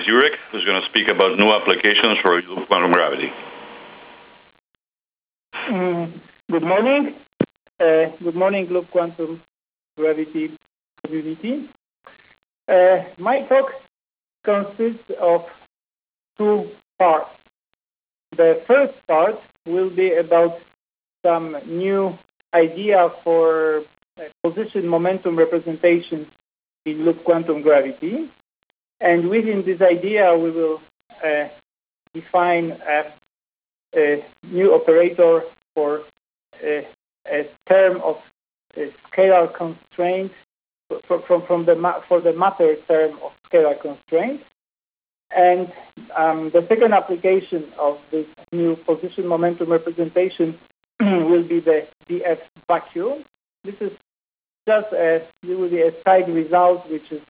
Jurek, who's going to speak about new applications for quantum gravity. Good morning. Good morning, Loop Quantum Gravity community. My talk consists of two parts. The first part will be about some new idea for position momentum representation in loop quantum gravity. And within this idea, we will define a new operator for a term of scalar constraint for the matter term of scalar constraint. And the second application of this new position momentum representation will be the dF vacuum. This is just it will be a side result which is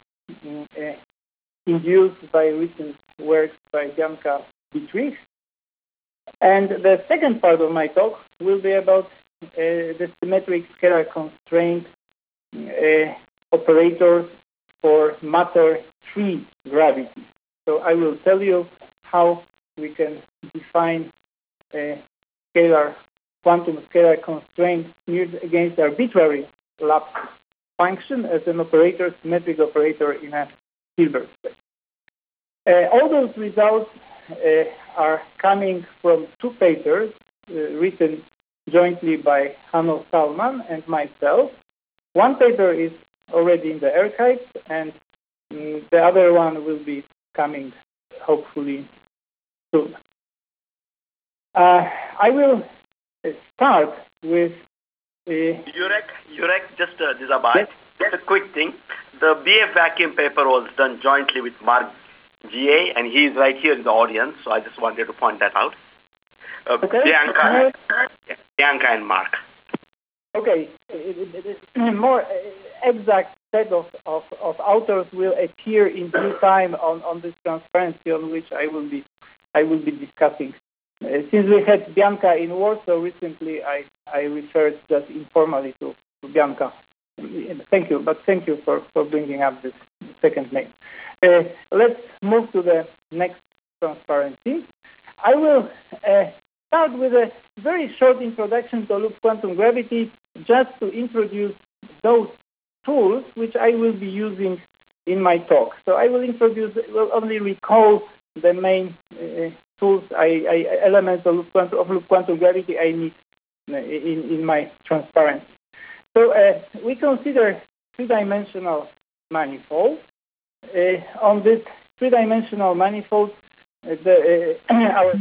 induced by recent works by Bianca Dietrich. And the second part of my talk will be about the symmetric scalar constraint operators for matter-free gravity. So I will tell you how we can define a quantum scalar constraint used against arbitrary lapse function as an operator, symmetric operator in a Hilbert space. All those results are coming from two papers written jointly by Hanno Salman and myself. One paper is already in the archives, and the other one will be coming hopefully soon. I will start with Jurek, just Zabad, just a quick thing. The BF vacuum paper was done jointly with Mark GA, and he is right here in the audience, so I just wanted to point that out. Okay. Bianca and Mark. Okay, more exact set of authors will appear in due time on this transparency on which I will be discussing. Since we had Bianca in Warsaw recently, I referred just informally to Bianca. Thank you, but thank you for bringing up this second name. Let's move to the next transparency. I will start with a very short introduction to loop quantum gravity, just to introduce those tools which I will be using in my talk. So I will only recall the main tools, elements of loop quantum gravity I need in my transparency. So we consider three-dimensional manifold. On this three-dimensional manifold, our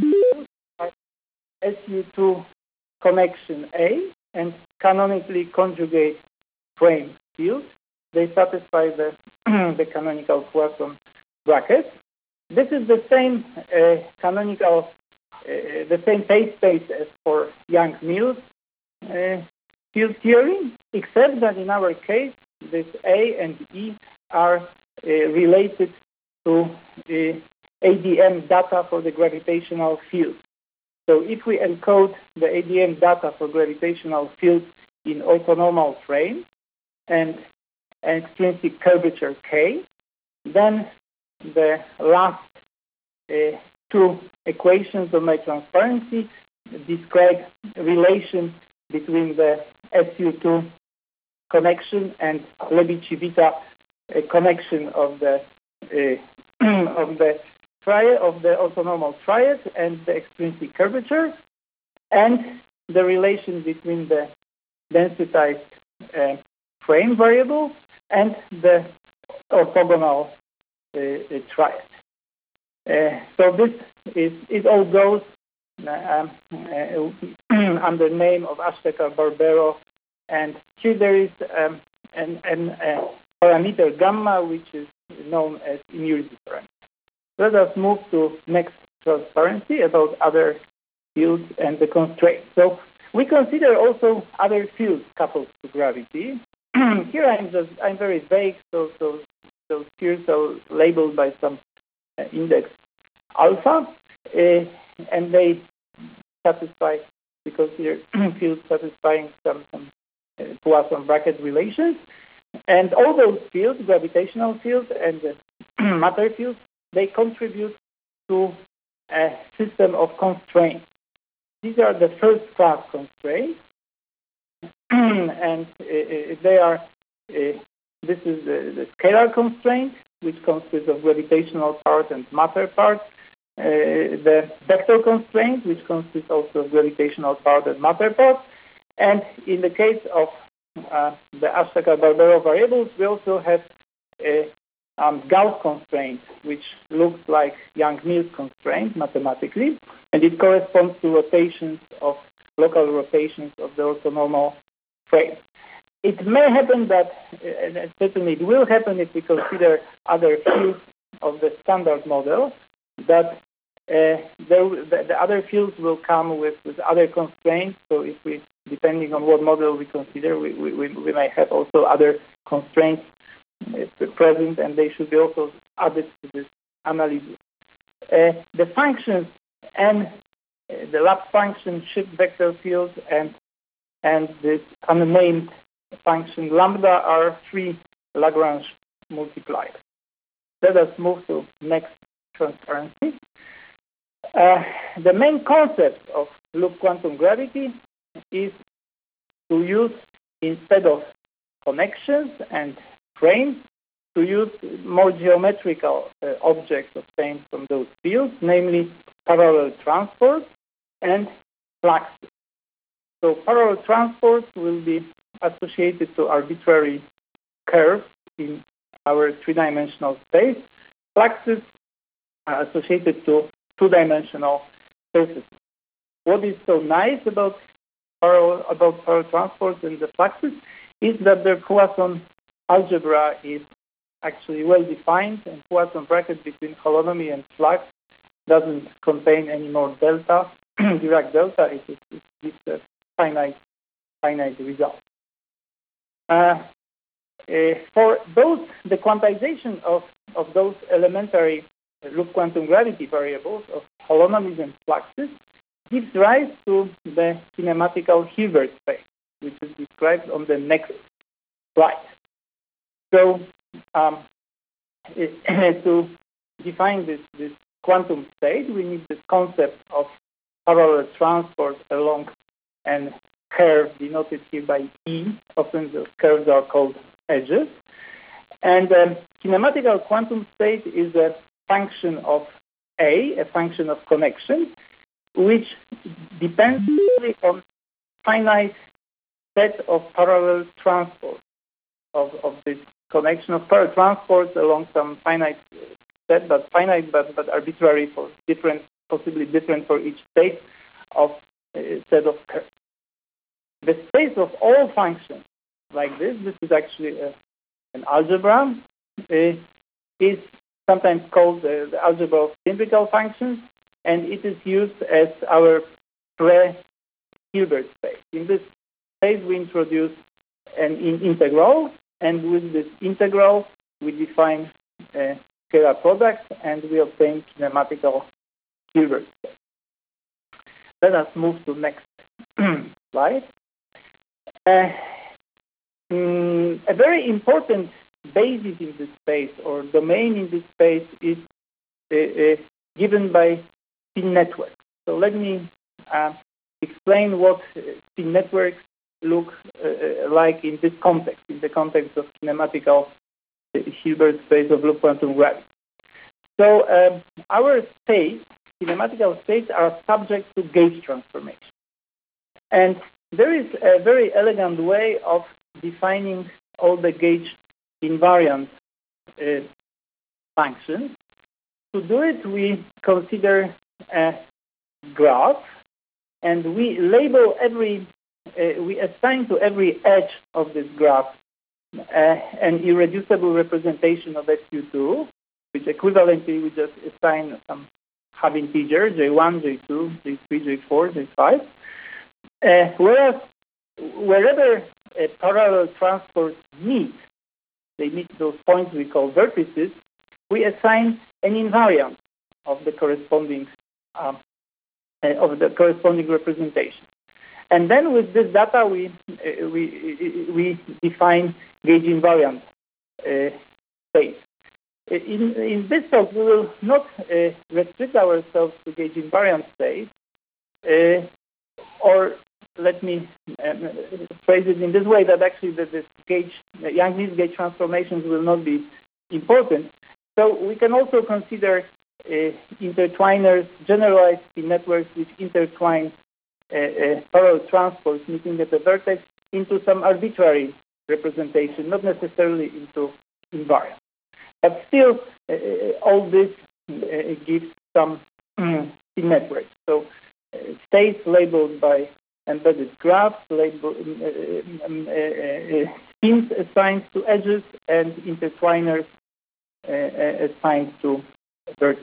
SU2 connection A and canonically conjugate frame field. They satisfy the canonical Poisson bracket. This is the same canonical, the same phase space as for Yang-Mills field theory, except that in our case, this A and E are related to ADM data for the gravitational field. So if we encode the ADM data for gravitational field in orthonormal frame and extrinsic curvature K, then the last two equations of my transparency describe relation between the SU2 connection and Lebesgue-Civita connection of the triad of the orthonormal triad and the extrinsic curvature, and the relation between the densitized frame variable and the orthogonal triad. So this it all goes under the name of Ashtekar-Barbero, and here there is an parameter gamma which is known as immunity parameter. Let us move to next transparency about other fields and the constraints. So we consider also other fields coupled to gravity. Here I'm very vague, so spheres are labeled by some index alpha, and they satisfy, we consider fields satisfying some Poisson bracket relations. And all those fields, gravitational fields and the matter fields, they contribute to a system of constraints. These are the first class constraints, and they are, this is the scalar constraint, which consists of gravitational part and matter part, the vector constraint, which consists also of gravitational part and matter part, and in the case of the Ashtekar-Barbero variables, we also have a Gauss constraint, which looks like Yang-Mills constraint mathematically, and it corresponds to local rotations of the orthonormal frame. It may happen that, and certainly it will happen if we consider other fields of the standard model, that the other fields will come with other constraints. So if we, depending on what model we consider, we may have also other constraints present, and they should be also added to this analysis. The functions and the lab function shift vector field and this unnamed function lambda are three Lagrange multipliers. Let us move to next transparency. The main concept of loop quantum gravity is to use, instead of connections and frames, to use more geometrical objects obtained from those fields, namely parallel transports and fluxes. So parallel transports will be associated to arbitrary curves in our three-dimensional space. Fluxes are associated to two-dimensional surfaces. What is so nice about parallel transports and the fluxes is that their Poisson algebra is actually well defined, and Poisson bracket between holonomy and flux doesn't contain any more delta, Dirac delta. It gives a finite result. For those, the quantization of those elementary loop quantum gravity variables of holonomies and fluxes gives rise to the kinematical Hilbert space, which is described on the next slide. So to define this quantum state, we need this concept of parallel transport along a curve denoted here by E. Often those curves are called edges. And kinematical quantum state is a function of a function of connection, which depends on finite set of parallel transports of this connection of parallel transports along some finite set, but arbitrary for different, possibly different for each state of a set of curves. The space of all functions like this is actually an algebra, is sometimes called the algebra of cylindrical functions, and it is used as our pre-Hilbert space. In this space, we introduce an integral, and with this integral, we define a scalar product, and we obtain kinematical Hilbert space. Let us move to next slide. A very important basis in this space, or domain in this space, is given by spin networks. So let me explain what spin networks look like in this context, in the context of kinematical Hilbert space of loop quantum gravity. So our states, kinematical states, are subject to gauge transformation. And there is a very elegant way of defining all the gauge invariant functions. To do it, we consider a graph, and we label we assign to every edge of this graph an irreducible representation of SU2, which equivalently we just assign some hab integer, J1, J2, J3, J4, J5. Whereas wherever a parallel transport meets, they meet those points we call vertices, we assign an invariant of the corresponding representation. And then with this data, we define gauge invariant space. In this talk, we will not restrict ourselves to gauge invariant states, or let me phrase it in this way, that actually the Yang-Mills gauge transformations will not be important. So we can also consider intertwiners, generalized spin networks which intertwine parallel transports meeting at the vertex into some arbitrary representation, not necessarily into invariant. But still, all this gives some spin networks. So states labeled by embedded graphs, spins assigned to edges, and intertwiners assigned to vertex.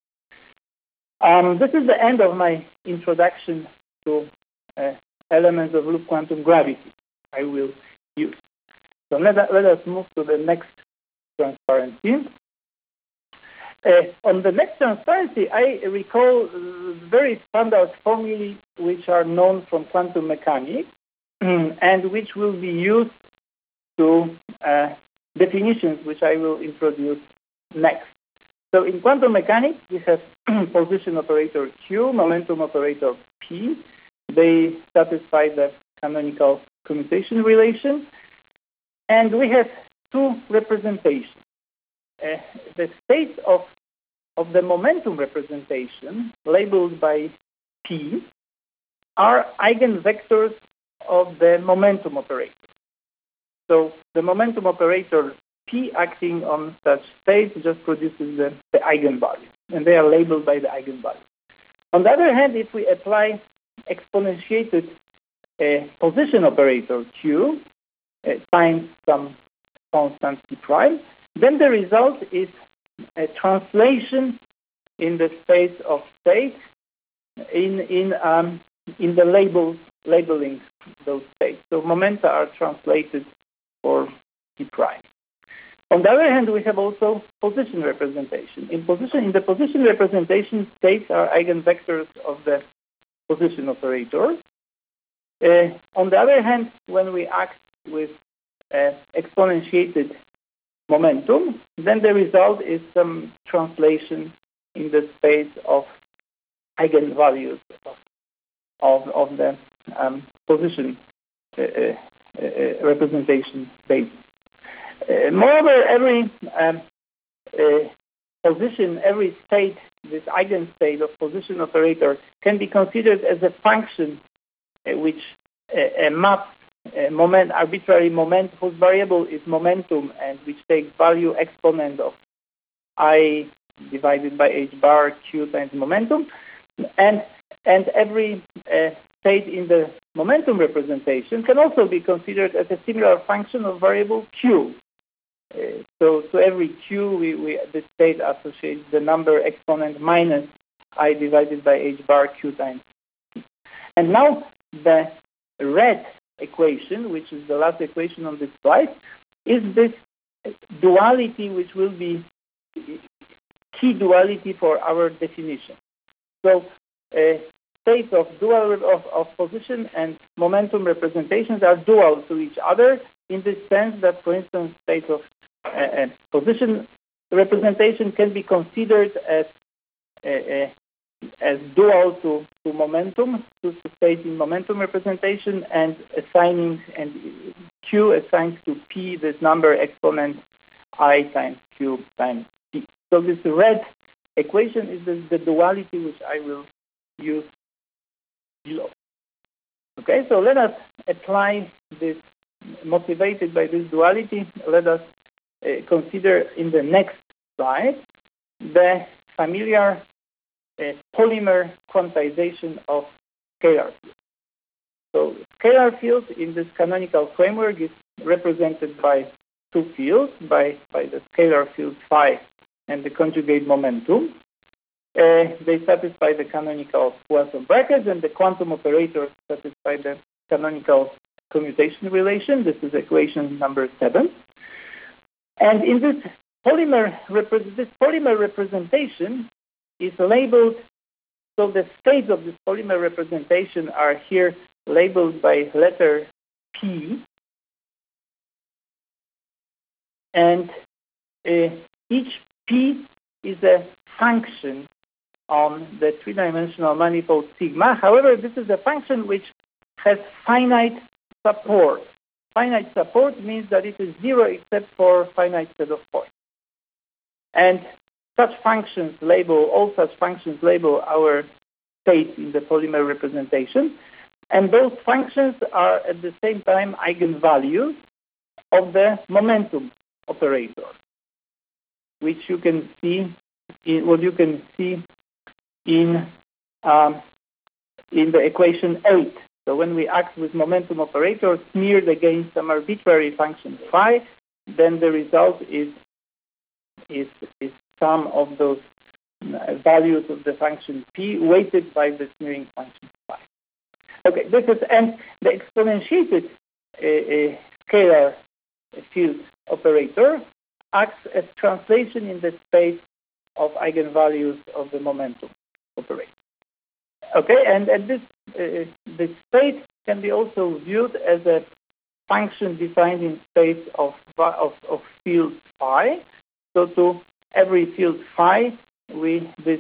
This is the end of my introduction to elements of loop quantum gravity I will use. So let us move to the next transparency. On the next transparency, I recall very standard formulae which are known from quantum mechanics and which will be used to definitions which I will introduce next. So in quantum mechanics, we have position operator Q, momentum operator P. They satisfy the canonical commutation relation. And we have two representations. The state of the momentum representation, labeled by P, are eigenvectors of the momentum operator. So the momentum operator P acting on such states just produces the eigenvalue, and they are labeled by the eigenvalue. On the other hand, if we apply exponentiated position operator Q times some constant P prime, then the result is a translation in the space of state in the labeling those states. So momenta are translated for P prime. On the other hand, we have also position representation. In the position representation, states are eigenvectors of the position operator. On the other hand, when we act with exponentiated momentum, then the result is some translation in the space of eigenvalues of the position representation basis. Moreover, every position, every state, this eigenstate of position operator can be considered as a function which maps arbitrary moment whose variable is momentum and which takes value exponent of I divided by h bar q times momentum, and every state in the momentum representation can also be considered as a similar function of variable q. So to every q, the state associates the number exponent minus I divided by h bar q times t. And now the red equation, which is the last equation on this slide, is this duality which will be key duality for our definition. So states of position and momentum representations are dual to each other in the sense that, for instance, states of position representation can be considered as dual to momentum, to state in momentum representation, and assigning and q assigned to p this number exponent I times q times p. So this red equation is the duality which I will use below. Okay, so let us apply this, motivated by this duality, let us consider in the next slide the familiar polymer quantization of scalar fields. So scalar field in this canonical framework is represented by two fields, by the scalar field phi and the conjugate momentum. They satisfy the canonical Poisson brackets, and the quantum operators satisfy the canonical commutation relation. This is equation number 7. And in this polymer representation is labeled, so the states of this polymer representation are here labeled by letter P, and each P is a function on the three-dimensional manifold sigma. However, this is a function which has finite support. Finite support means that it is zero except for a finite set of points. And all such functions label our state in the polymer representation. And those functions are at the same time eigenvalues of the momentum operator, which you can see in the equation 8. So when we act with momentum operators smeared against some arbitrary function phi, then the result is sum of those values of the function p weighted by the smearing function phi. Okay, and the exponentiated scalar field operator acts as translation in the space of eigenvalues of the momentum operator. Okay, and this space can be also viewed as a function defined in space of field phi. So to every field phi, this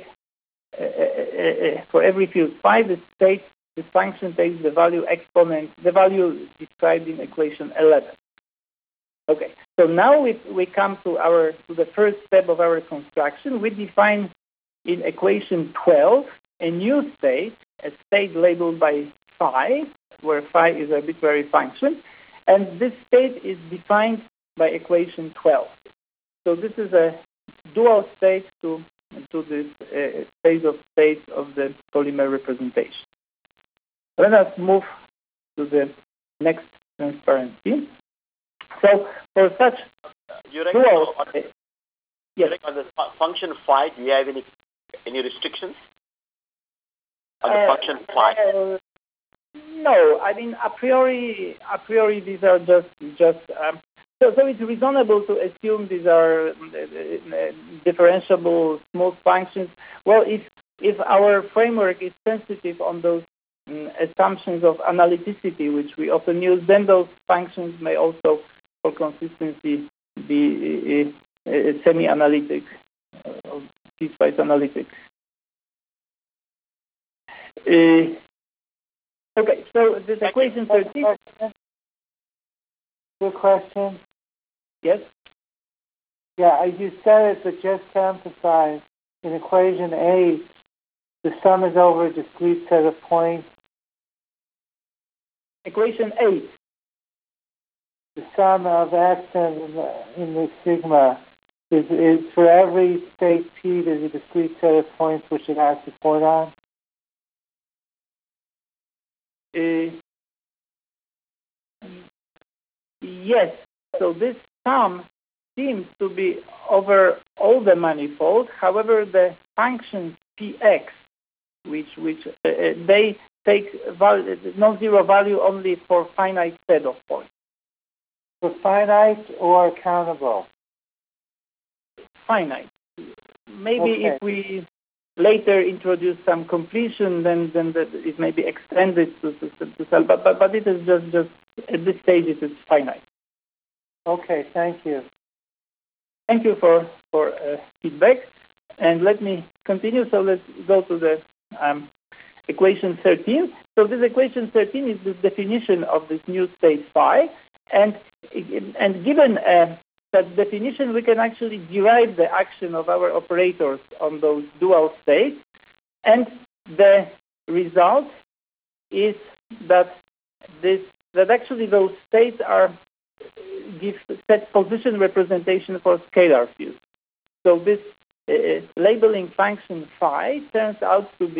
function takes the value described in equation 11. Okay, so now we come to the first step of our construction. We define in equation 12 a new state, a state labeled by phi, where phi is an arbitrary function, and this state is defined by equation 12. So this is a dual state to this space of states of the polymer representation. Let us move to the next transparency. So for such dual state, yes. On the function phi, do you have any restrictions on the function phi? No, I mean a priori these are just so it's reasonable to assume these are differentiable smooth functions. Well, if our framework is sensitive on those assumptions of analyticity, which we often use, then those functions may also, for consistency, be semi-analytic, piecewise analytic. Okay, so this equation 13. Good question. Yes? Yeah, you said it, but just to emphasize, in equation 8, the sum is over a discrete set of points. Equation 8. The sum of x in the sigma is for every state P, there's a discrete set of points which it has support on? Yes. So this sum seems to be over all the manifold. However, the functions px, which they take non-zero value only for finite set of points. For finite or countable? Finite. Maybe okay. If we later introduce some completion, then it may be extended to some, but it is just at this stage it is finite. Okay, thank you. Thank you for feedback, and let me continue. So let's go to the equation 13. So this equation 13 is the definition of this new state phi, and given that definition, we can actually derive the action of our operators on those dual states, and the result is that actually those states give set position representation for scalar fields. So this labeling function phi turns out to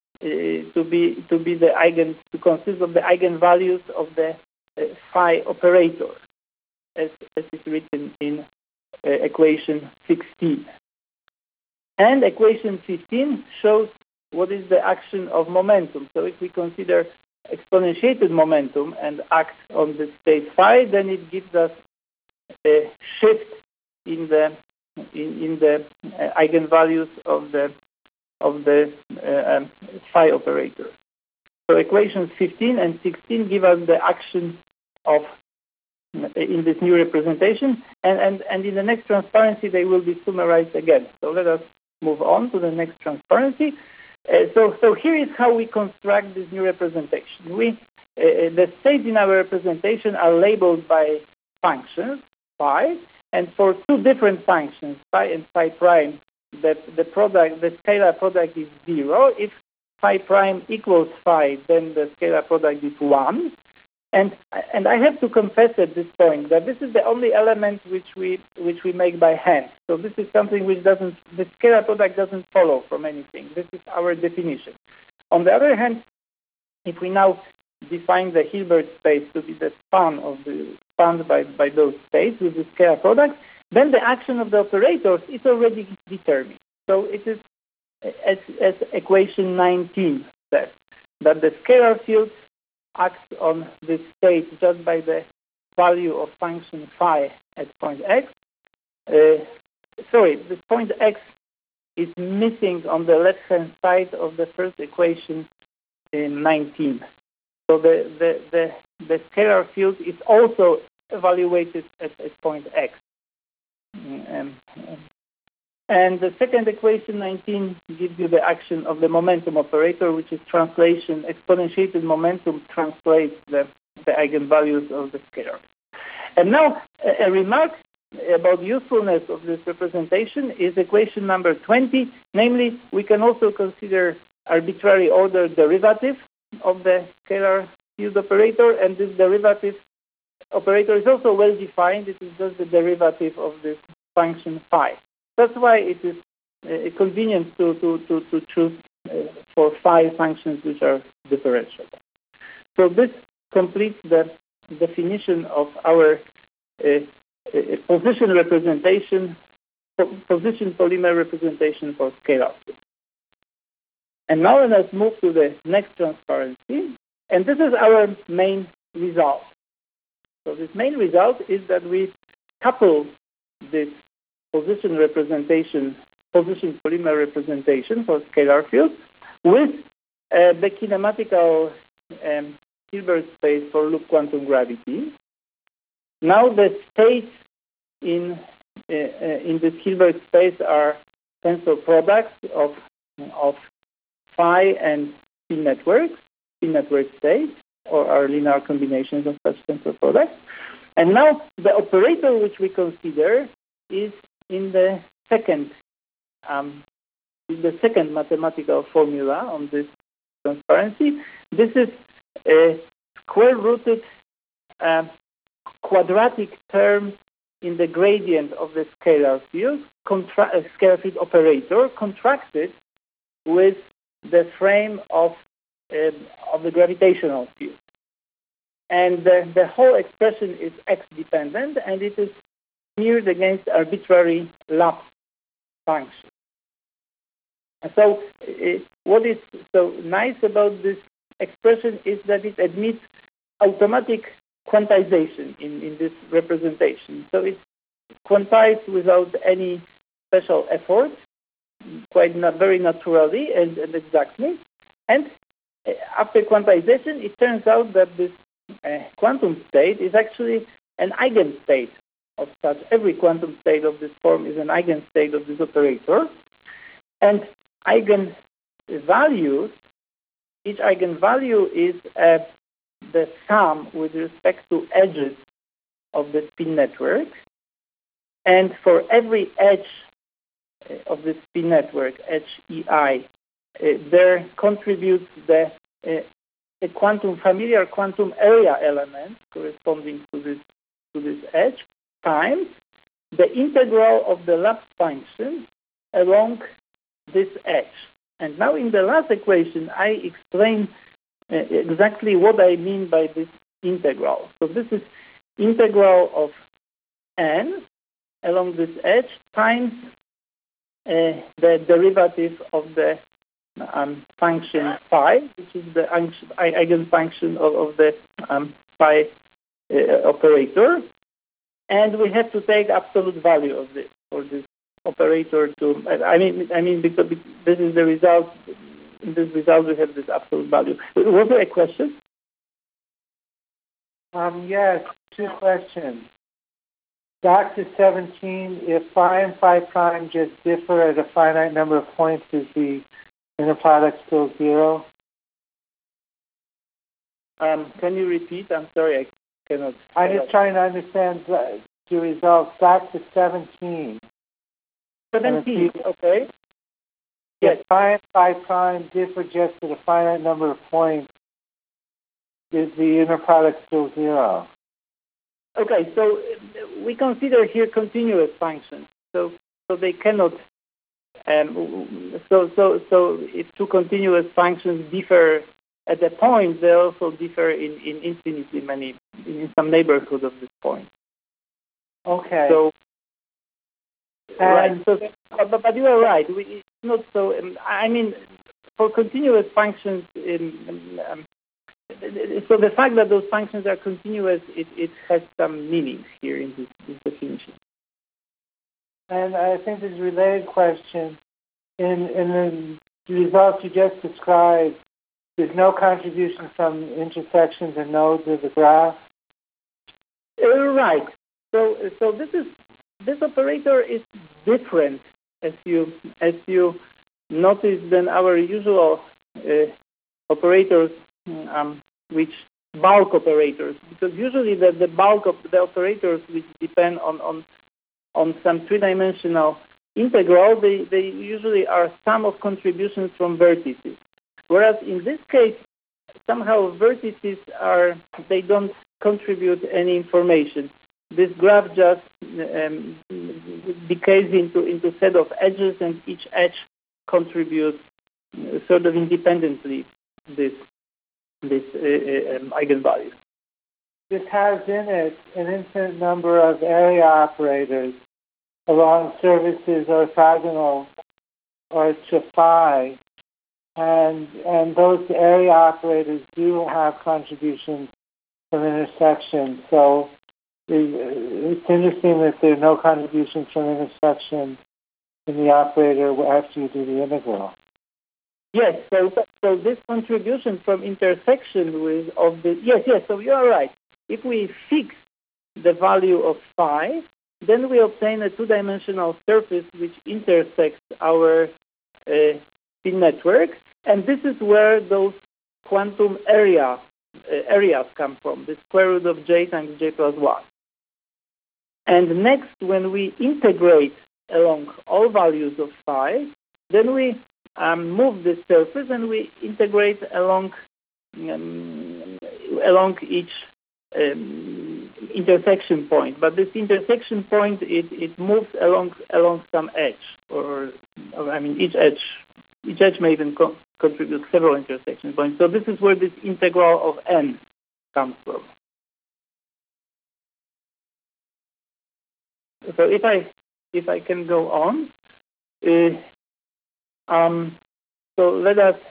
consist of the eigenvalues of the phi operator, as is written in equation 16. And equation 15 shows what is the action of momentum. So if we consider exponentiated momentum and act on the state phi, then it gives us a shift in the eigenvalues of the phi operator. So equations 15 and 16 give us the action of in this new representation, and in the next transparency they will be summarized again. So let us move on to the next transparency. So here is how we construct this new representation. The states in our representation are labeled by functions, phi, and for two different functions, phi and phi prime, the scalar product is 0. If phi prime equals phi, then the scalar product is 1. And I have to confess at this point that this is the only element which we make by hand. So this is something which the scalar product doesn't follow from anything. This is our definition. On the other hand, if we now define the Hilbert space to be the span by those states with the scalar product, then the action of the operators is already determined. So it is as equation 19 says, that the scalar field acts on this state just by the value of function phi at point x. This point x is missing on the left-hand side of the first equation in 19. So the scalar field is also evaluated at point x. And the second equation, 19, gives you the action of the momentum operator, which is translation. Exponentiated momentum translates the eigenvalues of the scalar. And now a remark about usefulness of this representation is equation number 20. Namely, we can also consider arbitrary order derivative of the scalar field operator, and this derivative operator is also well defined. It is just the derivative of this function phi. That's why it is convenient to choose for phi functions which are differentiable. So this completes the definition of our position representation, position polymer representation for scalar. And now let us move to the next transparency. And this is our main result. So this main result is that we couple this position polymer representation for scalar field with the kinematical Hilbert space for loop quantum gravity. Now the states in this Hilbert space are tensor products of phi and spin network states, or are linear combinations of such tensor products. And now the operator which we consider is in the second mathematical formula on this transparency. This is a square-rooted quadratic term in the gradient of the scalar field, scalar field operator, contracted with the frame of the gravitational field. And the whole expression is x-dependent, and it is smeared against arbitrary Laplace function. So what is so nice about this expression is that it admits automatic quantization in this representation. So it's quantized without any special effort, very naturally and exactly. And after quantization, it turns out that this quantum state is actually an eigenstate of such. Every quantum state of this form is an eigenstate of this operator. And eigenvalues, each eigenvalue is the sum with respect to edges of the spin network. And for every edge of the spin network, HEI, there contributes the familiar quantum area element corresponding to this edge times the integral of the Laplace function along this edge. And now in the last equation, I explain exactly what I mean by this integral. So this is integral of n along this edge times the derivative of the function phi, which is the eigenfunction of the phi operator. And we have to take absolute value of this for this operator to. I mean, because this is the result. In this result, we have this absolute value. Was there a question? Yes, two questions. Back to 17, if phi and phi prime just differ at a finite number of points, is the inner product still zero? Can you repeat? I'm sorry, I cannot. I'm just trying to understand the results. Back to 17. 17, okay. Yes. If phi and phi prime differ just at a finite number of points, is the inner product still zero? Okay, so we consider here continuous functions. So they cannot. So if two continuous functions differ at a point, they also differ in infinitely many, in some neighborhood of this point. Okay. So right. So, but you are right. It's not so. I mean, for continuous functions, so the fact that those functions are continuous, it has some meaning here in this definition. And I think there's a related question. In the results you just described, there's no contribution from intersections and nodes of the graph? Right. So this operator is different, as you notice, than our usual operators, which bulk operators, because usually the bulk of the operators which depend on some three-dimensional integral, they usually are sum of contributions from vertices. Whereas in this case, somehow vertices they don't contribute any information. This graph just decays into set of edges, and each edge contributes sort of independently this eigenvalue. This has in it an infinite number of area operators along surfaces orthogonal or to phi, and those area operators do have contributions from intersections. So it's interesting that there are no contributions from intersection in the operator after you do the integral. Yes, so this contribution from intersection yes, so you are right. If we fix the value of phi, then we obtain a two-dimensional surface which intersects our spin network, and this is where those quantum areas come from, the square root of j times j plus 1. And next, when we integrate along all values of phi, then we move the surface and we integrate along each intersection point. But this intersection point, it moves along some edge, each edge may even contribute several intersection points. So this is where this integral of n comes from. So if I can go on, so let us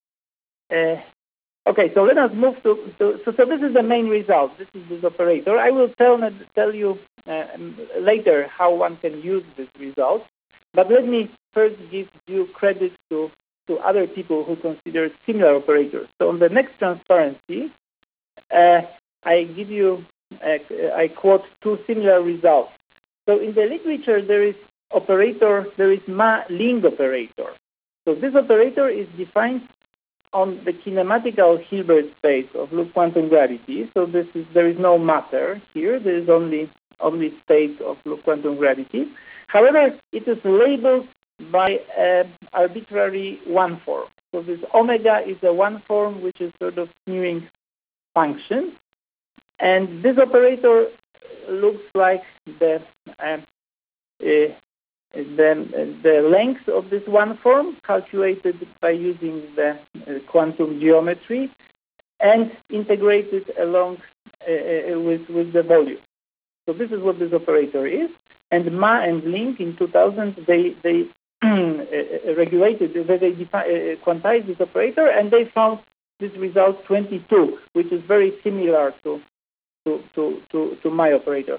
so let us move to so this is the main result. This is this operator. I will tell you later how one can use this result, but let me first give you credit to other people who consider similar operators. So on the next transparency, I give you I quote two similar results. So in the literature there is Ma-Ling operator. So this operator is defined on the kinematical Hilbert space of loop quantum gravity. So there is no matter here. There is only state of loop quantum gravity. However, it is labeled by an arbitrary one form. So this omega is a one form which is sort of smearing function, and this operator looks like the length of this one form calculated by using the quantum geometry and integrated along with the volume. So this is what this operator is. And Ma and Ling in 2000 they quantized this operator, and they found this result 22, which is very similar to my operator.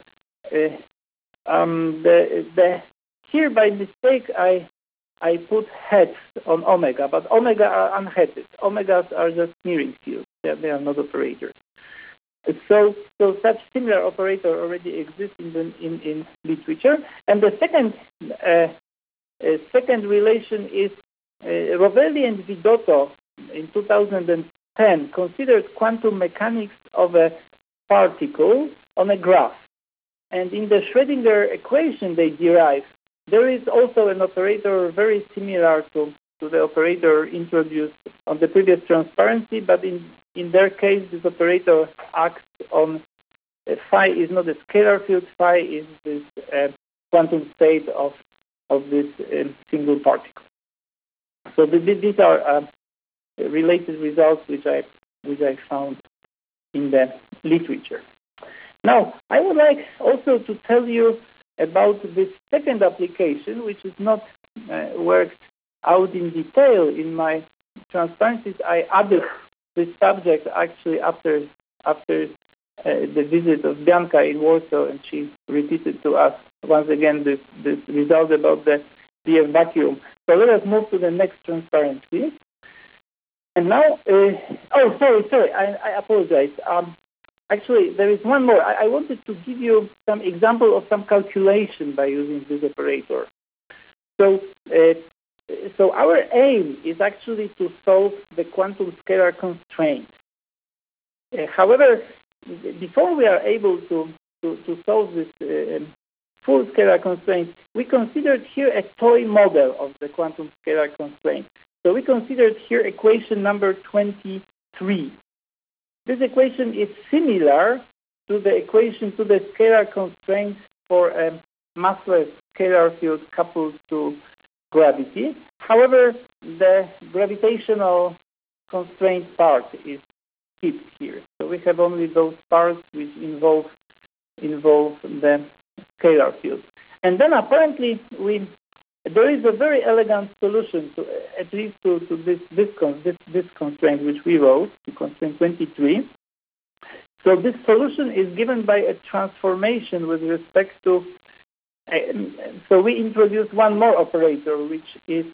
Here by mistake I put heads on omega, but omega are unheaded. Omegas are just smearing fields. They are not operators. So such similar operator already exists in literature. And the second relation is Rovelli and Vidotto in 2010 considered quantum mechanics of a particle on a graph. And in the Schrödinger equation they derive, there is also an operator very similar to the operator introduced on the previous transparency, but in their case, this operator acts on phi is not a scalar field, phi is this quantum state of this single particle. So these are related results which I found in the literature. Now, I would like also to tell you about this second application, which is not worked out in detail in my transparencies. I added this subject actually after the visit of Bianca in Warsaw, and she repeated to us once again this result about the BF vacuum. So let us move to the next transparency. And now, sorry, I apologize. Actually, there is one more. I wanted to give you some example of some calculation by using this operator. So our aim is actually to solve the quantum scalar constraint. However, before we are able to solve this full scalar constraint, we considered here a toy model of the quantum scalar constraint. So we considered here equation number 23. This equation is similar to the equation to the scalar constraint for a massless scalar field coupled to gravity. However, the gravitational constraint part is skipped here. So we have only those parts which involve the scalar field. And then apparently there is a very elegant solution to at least to this constraint which we wrote, to constraint 23. So this solution is given by a transformation with respect to. So we introduce one more operator, which is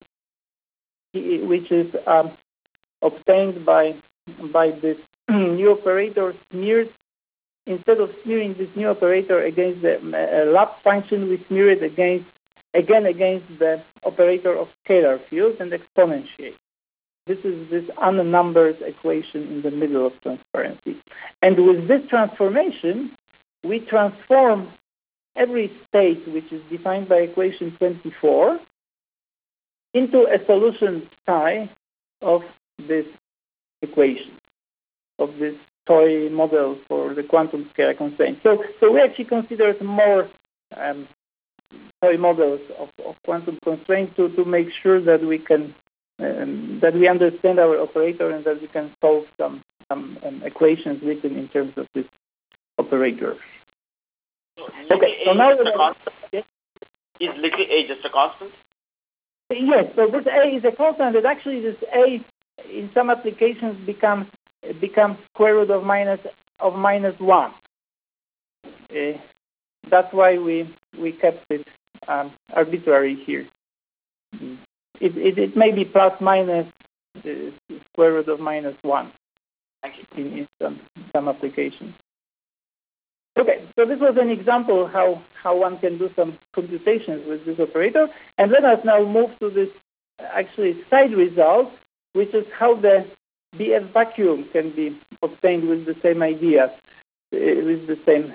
obtained by this new operator smeared. Instead of smearing this new operator against the lap function, we smear it against the operator of scalar fields and exponentiate. This is this unnumbered equation in the middle of transparency. And with this transformation, we transform every state which is defined by equation 24 into a solution psi of this equation, of this toy model for the quantum scalar constraint. So we actually considered more toy models of quantum constraint to make sure that we can that we understand our operator and that we can solve some equations written in terms of this operator. Okay, so now yes? Is little a just a constant? Yes, so this a is a constant, and actually this a in some applications becomes square root of minus 1. That's why we kept it arbitrary here. It may be plus minus square root of minus 1 in some applications. Okay, so this was an example how one can do some computations with this operator. And let us now move to this actually side result, which is how the BF vacuum can be obtained with the same ideas, with the same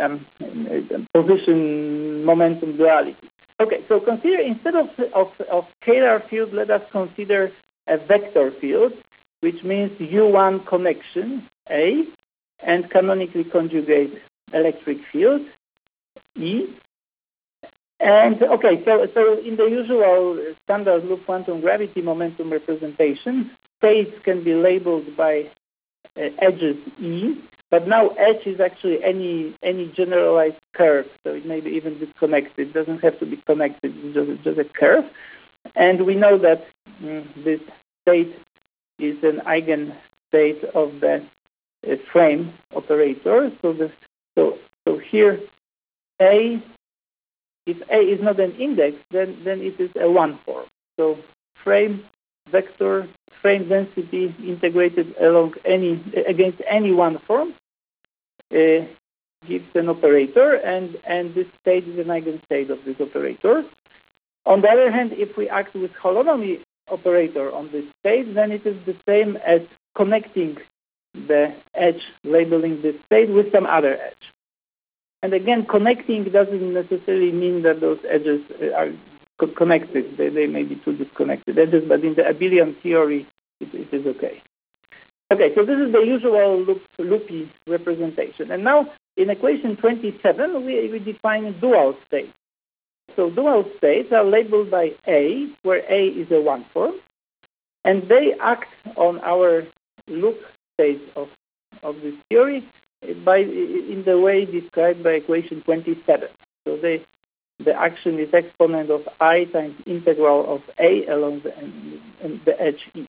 position momentum duality. Okay, so consider instead of scalar field, let us consider a vector field, which means U1 connection A and canonically conjugate electric field E. And okay, so in the usual standard loop quantum gravity momentum representation, states can be labeled by edges E, but now H is actually any generalized curve, so it may be even disconnected. It doesn't have to be connected, it's just a curve. And we know that this state is an eigenstate of the frame operator. So here A, if A is not an index, then it is a one form. So frame vector, frame density integrated against any one form gives an operator, and this state is an eigenstate of this operator. On the other hand, if we act with holonomy operator on this state, then it is the same as connecting the edge, labeling this state with some other edge. And again, connecting doesn't necessarily mean that those edges are connected. They may be two disconnected edges, but in the abelian theory, it is okay. Okay, so this is the usual loopy representation. And now, in equation 27, we define dual states. So dual states are labeled by A, where A is a one form, and they act on our loop state of this theory in the way described by equation 27. So the action is exponent of I times integral of A along the edge E.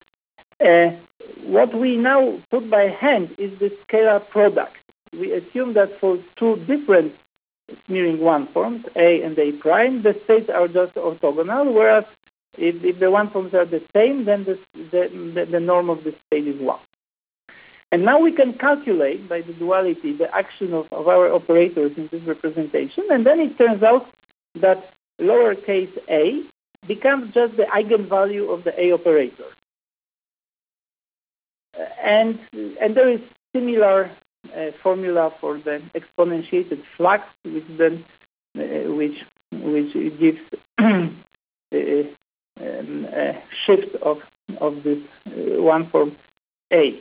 What we now put by hand is the scalar product. We assume that for two different smearing one forms, A and A prime, the states are just orthogonal, whereas if the one forms are the same, then the norm of the state is 1. And now we can calculate by the duality the action of our operators in this representation, and then it turns out that lowercase a becomes just the eigenvalue of the A operator. And there is similar formula for the exponentiated flux, which gives a shift of this one form A.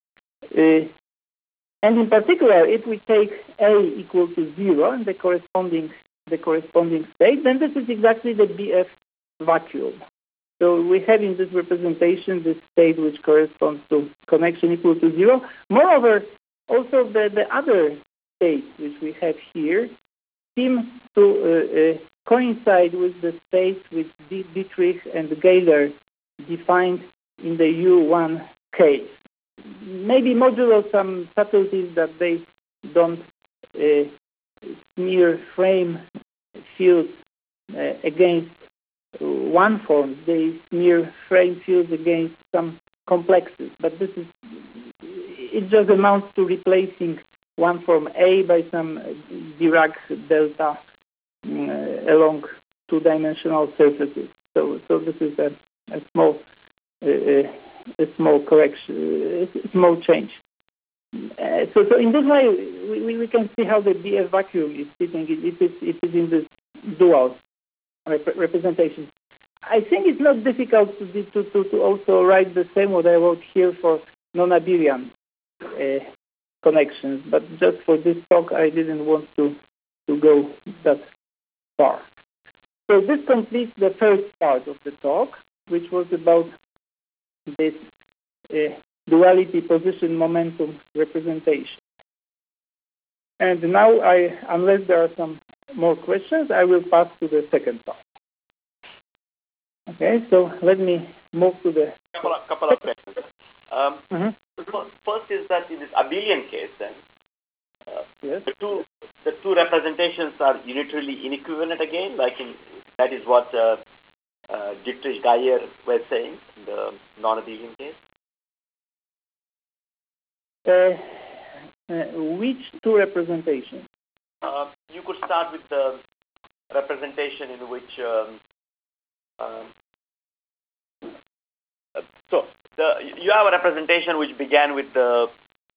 And in particular, if we take A equal to 0 and the corresponding state, then this is exactly the BF vacuum. So we have in this representation this state which corresponds to connection equal to 0. Moreover, also the other states which we have here seem to coincide with the states which Dietrich and Gaylor defined in the U1 case. Maybe modulo some subtleties that they don't smear frame fields against one form. They smear frame fields against some complexes. But it just amounts to replacing one form A by some Dirac delta along two-dimensional surfaces. So this is a small correction, a small change. So in this way, we can see how the BF vacuum is sitting. It is in this dual representation. I think it's not difficult to also write the same what I wrote here for non-abelian connections, but just for this talk, I didn't want to go that far. So this completes the first part of the talk, which was about this duality position momentum representation. And now, unless there are some more questions, I will pass to the second part. Okay, so let me move to the couple of questions. First is that in this abelian case, then yes. the two representations are unitarily inequivalent again. That is what Dietrich Geyer was saying in the non-abelian case. Which two representations? You could start with the representation in which you have a representation which began with the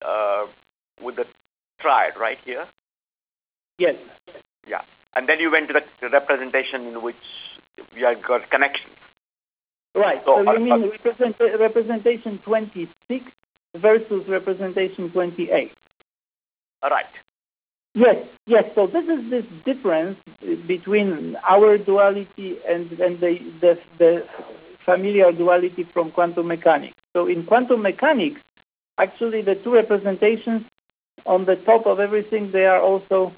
triad right here. Yes. Yeah, and then you went to the representation in which you have got connections. Right. So you mean representation 26 versus representation 28? Right. Yes. So this is this difference between our duality and the familiar duality from quantum mechanics. So in quantum mechanics, actually the two representations on the top of everything, they are also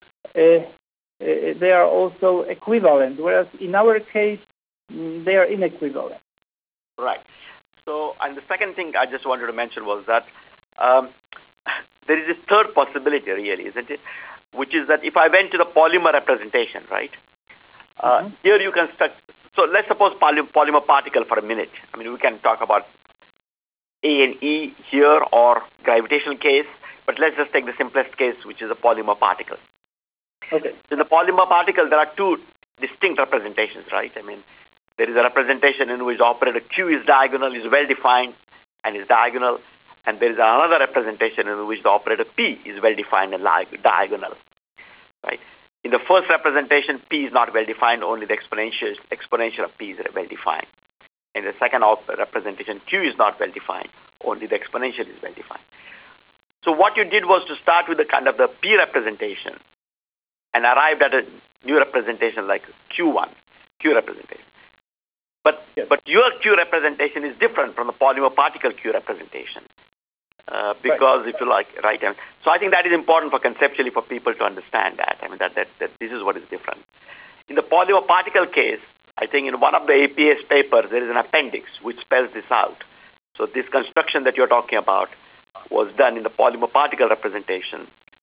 equivalent, whereas in our case they are inequivalent. Right. So, and the second thing I just wanted to mention was that there is this third possibility, really, isn't it? Which is that if I went to the polymer representation, right? Here you can start. So let's suppose polymer particle for a minute. I mean, we can talk about A and E here or gravitational case. But let's just take the simplest case, which is a polymer particle. Okay. In the polymer particle, there are two distinct representations, right? I mean, there is a representation in which the operator Q is diagonal, is well-defined, and is diagonal. And there is another representation in which the operator P is well-defined and diagonal, right? In the first representation, P is not well-defined, only the exponential of P is well-defined. In the second representation, Q is not well-defined, only the exponential is well-defined. So what you did was to start with the kind of the P representation and arrived at a new representation like Q representation. But your Q representation is different from the polymer particle Q representation. Because if you like, right? So I think that is important for conceptually for people to understand that. I mean, that this is what is different. In the polymer particle case, I think in one of the APS papers, there is an appendix which spells this out. So this construction that you're talking about was done in the polymer particle representation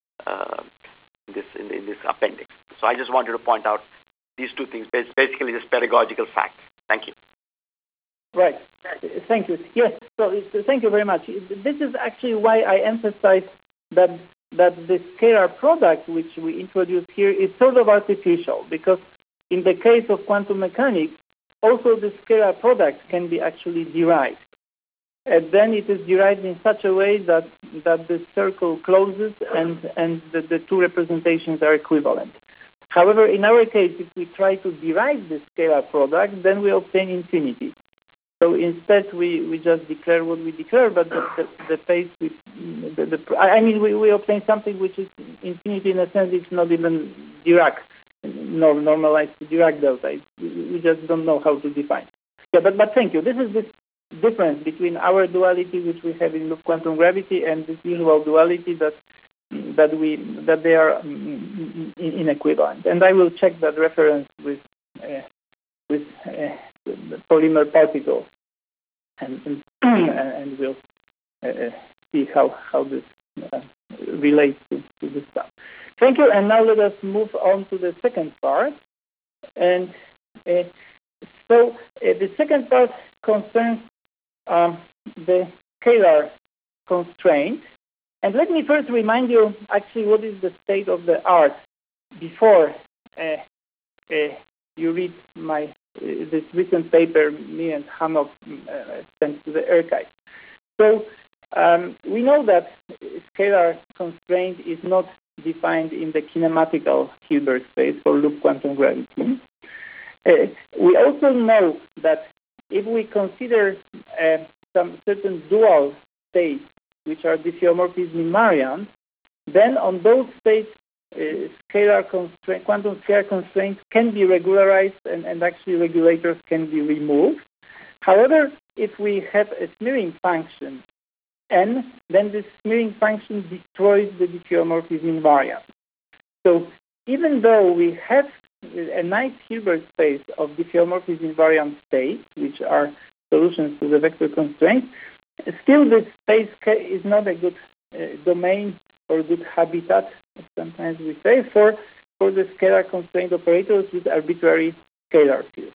in this appendix. So I just wanted to point out these two things, basically just pedagogical facts. Thank you. Right. Thank you. Yes. So thank you very much. This is actually why I emphasize that the scalar product which we introduced here is sort of artificial, because in the case of quantum mechanics, also the scalar product can be actually derived. And then it is derived in such a way that the circle closes and the two representations are equivalent. However, in our case, if we try to derive the scalar product, then we obtain infinity. So instead, we just declare what we declare, but the phase we obtain something which is infinity in a sense. It's not even Dirac, normalized to Dirac delta. We just don't know how to define. Yeah, but thank you. This is this difference between our duality, which we have in loop quantum gravity, and this usual duality that they are inequivalent. And I will check that reference with polymer particles, and we'll see how this relates to this stuff. Thank you. And now let us move on to the second part. And so the second part concerns the scalar constraint. And let me first remind you actually what is the state of the art before you read this recent paper me and Hanok sent to the archive. So we know that scalar constraint is not defined in the kinematical Hilbert space for loop quantum gravity. We also know that if we consider some certain dual states which are diffeomorphism invariant, then on those states quantum scalar constraints can be regularized and actually regulators can be removed. However, if we have a smearing function n, then this smearing function destroys the diffeomorphism invariant. So even though we have a nice Hilbert space of diffeomorphism invariant states, which are solutions to the vector constraint, still this space is not a good domain or good habitat, sometimes we say, for the scalar constraint operators with arbitrary scalar fields.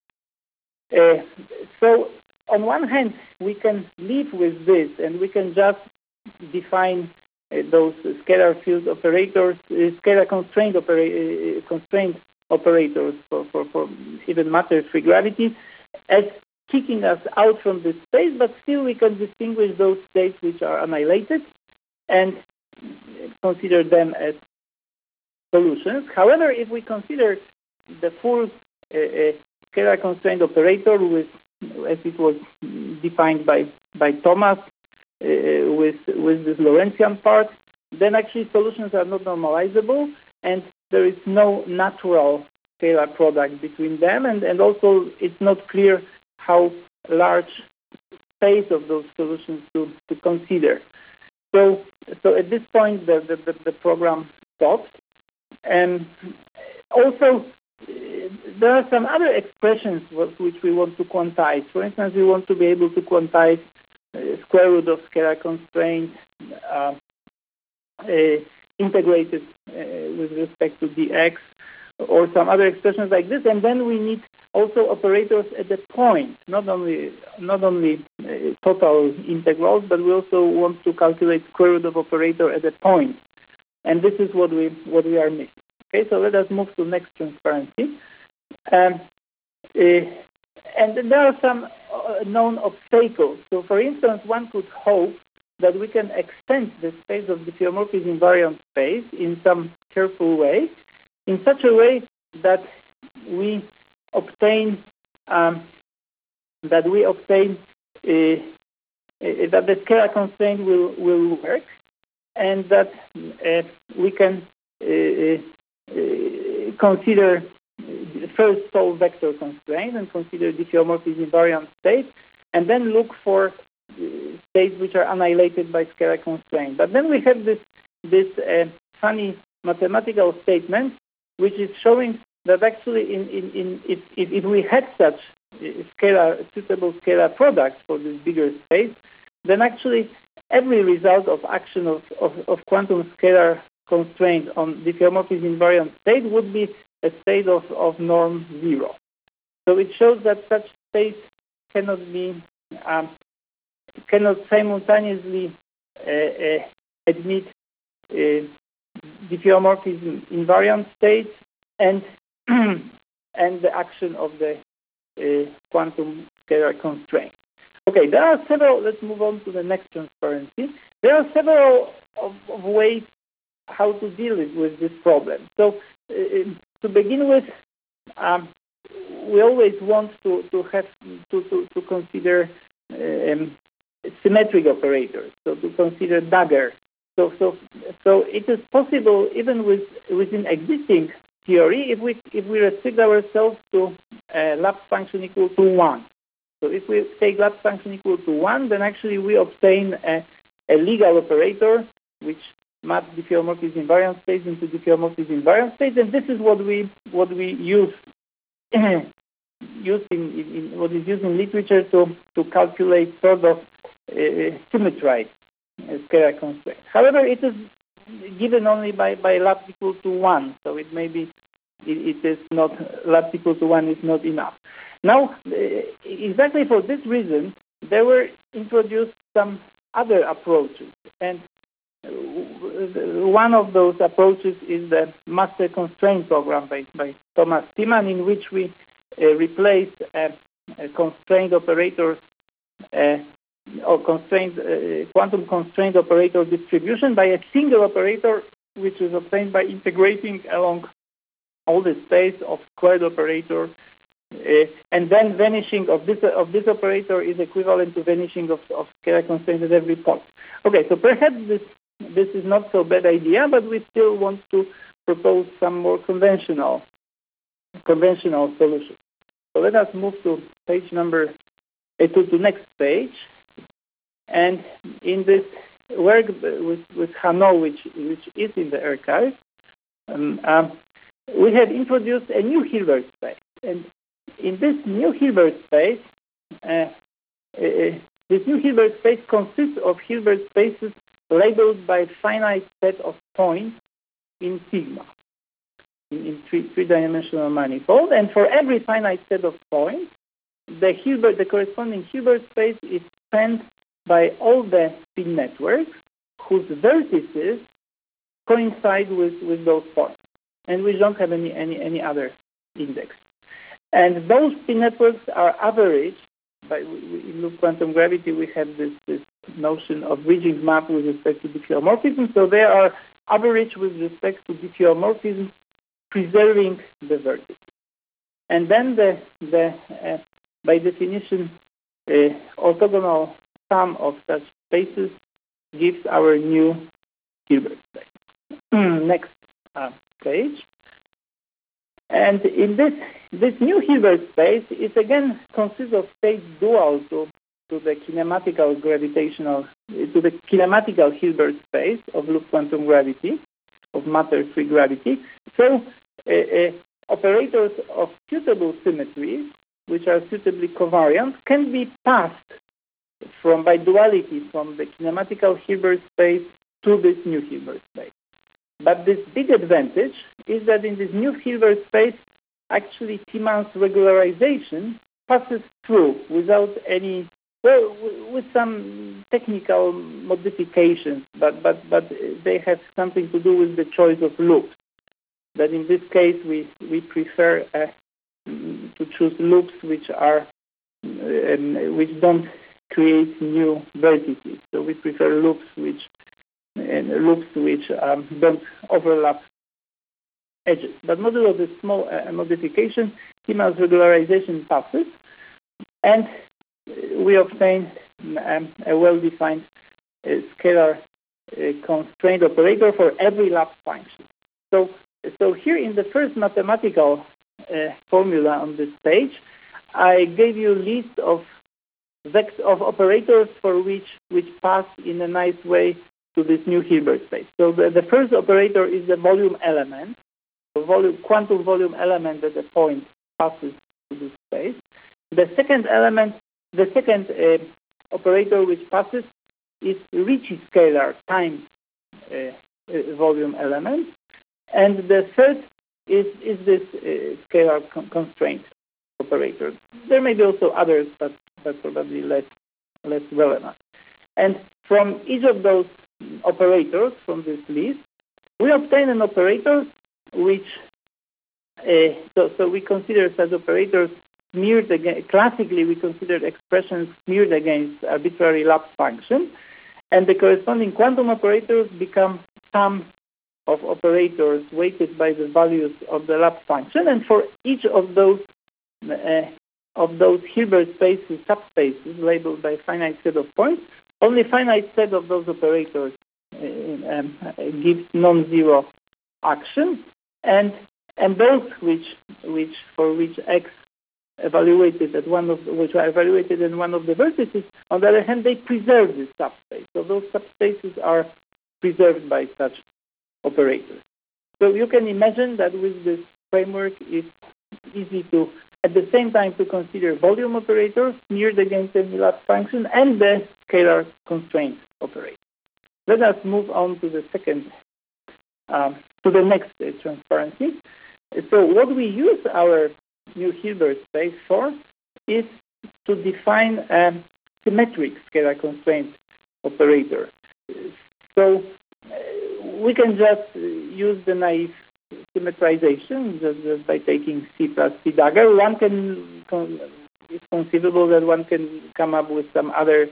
So on one hand, we can live with this and we can just define those scalar field operators, scalar constraint operators for even matter-free gravity as kicking us out from this space, but still we can distinguish those states which are annihilated and consider them as solutions. However, if we consider the full scalar constraint operator with, as it was defined by Thomas, with this Lorentzian part, then actually solutions are not normalizable, and there is no natural scalar product between them, and also it's not clear how large space of those solutions to consider. So at this point, the program stops. And also, there are some other expressions which we want to quantize. For instance, we want to be able to quantize square root of scalar constraint integrated with respect to dx, or some other expressions like this, and then we need also operators at the point, not only total integrals, but we also want to calculate square root of operator at a point, and this is what we are missing. Okay, so let us move to next transparency, and there are some known obstacles. So, for instance, one could hope that we can extend the space of diffeomorphism invariant space in some careful way, in such a way that we obtain that the scalar constraint will work, and that we can consider first solve vector constraint and consider diffeomorphism invariant state, and then look for states which are annihilated by scalar constraint. But then we have this funny mathematical statement, which is showing that actually, if we had such suitable scalar products for this bigger space, then actually every result of action of quantum scalar constraint on diffeomorphism invariant state would be a state of norm 0. So it shows that such states cannot simultaneously admit diffeomorphism invariant states and the action of the quantum scalar constraint. Okay, there are several. Let's move on to the next transparency. There are several of ways how to deal with this problem. So to begin with, we always want to consider symmetric operators. So to consider dagger. So it is possible even within existing theory if we restrict ourselves to lapse function equal to 1. So if we take lapse function equal to 1, then actually we obtain a legal operator which maps diffeomorphism invariant space into diffeomorphism invariant space, and this is what we use in what is used in literature to calculate sort of symmetrized scalar constraint. However, it is given only by lapse equal to 1, so it may be it is not lapse equal to 1 is not enough. Now, exactly for this reason, there were introduced some other approaches, and one of those approaches is the master constraint program by Thomas Tiemann, in which we replace constraint operators or quantum constraint operator distribution by a single operator, which is obtained by integrating along all the space of squared operator, and then vanishing of this operator is equivalent to vanishing of scalar constraint at every point. Okay, so perhaps this is not so bad idea, but we still want to propose some more conventional solutions. So let us move to page number to next page, and in this work with Hanot, which is in the archive, we have introduced a new Hilbert space, and in this new Hilbert space, this new Hilbert space consists of Hilbert spaces labeled by a finite set of points in sigma, in three-dimensional manifold, and for every finite set of points, the corresponding Hilbert space is spanned by all the spin networks whose vertices coincide with those points, and we don't have any other index. And those spin networks are averaged in loop quantum gravity. We have this notion of bridging map with respect to diffeomorphism, so they are averaged with respect to diffeomorphism, preserving the vertices. And then by definition, orthogonal sum of such spaces gives our new Hilbert space. Next page. And in this new Hilbert space, it again consists of states dual to the kinematical Hilbert space of loop quantum gravity, of matter-free gravity. So operators of suitable symmetries, which are suitably covariant, can be passed by duality from the kinematical Hilbert space to this new Hilbert space. But this big advantage is that in this new Hilbert space, actually Tiemann's regularization passes through without any, well, with some technical modifications, but they have something to do with the choice of loops. That in this case we prefer to choose loops which are which don't create new vertices. So we prefer loops which don't overlap edges. But modulo this small modification, Tiemann's regularization passes, and we obtain a well-defined scalar constraint operator for every lapse function. So here in the first mathematical formula on this page, I gave you a list of operators for which pass in a nice way to this new Hilbert space. So the first operator is the volume element, the quantum volume element that the point passes to this space. The second element, the second operator which passes is Ricci scalar times volume element, and the third is this scalar constraint operator. There may be also others, but probably less relevant. And from each of those operators from this list, we obtain an operator which so we consider such operators smeared against. Classically, we considered expressions smeared against arbitrary lapse function, and the corresponding quantum operators become sum of operators weighted by the values of the lapse function, and for each of those Hilbert spaces, subspaces labeled by finite set of points, only finite set of those operators gives non-zero action, and those for which x evaluated at which are evaluated in one of the vertices, on the other hand, they preserve this subspace. So those subspaces are preserved by such operators. So you can imagine that with this framework, it's easy to, at the same time, to consider volume operators smeared against any lapse function and the scalar constraint operator. Let us move on to the second, to the next transparency. So what we use our new Hilbert space for is to define a symmetric scalar constraint operator. So we can just use the naive symmetrization just by taking C plus C dagger. It's conceivable that one can come up with some other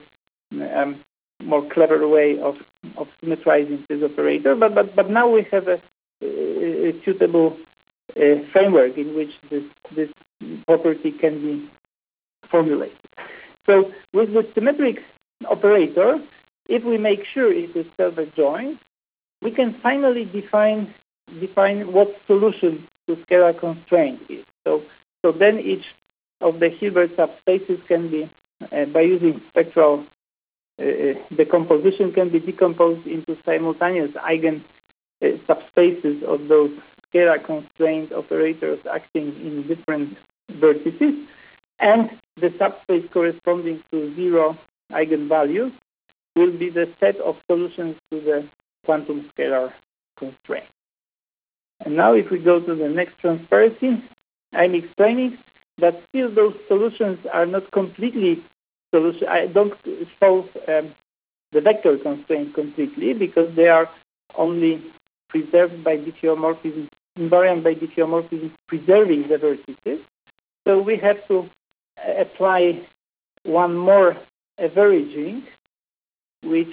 more clever way of symmetrizing this operator. But now we have a suitable framework in which this property can be formulated. So with the symmetric operator, if we make sure it is self-adjoint, we can finally define what solution to scalar constraint is. So then each of the Hilbert subspaces can be, by using spectral decomposition, can be decomposed into simultaneous eigen subspaces of those scalar constraint operators acting in different vertices, and the subspace corresponding to zero eigenvalues will be the set of solutions to the quantum scalar constraint. And now if we go to the next transparency, I'm explaining that still those solutions are not completely solution. I don't solve the vector constraint completely because they are only preserved by diffeomorphism, invariant by diffeomorphism, preserving the vertices. So we have to apply one more averaging, which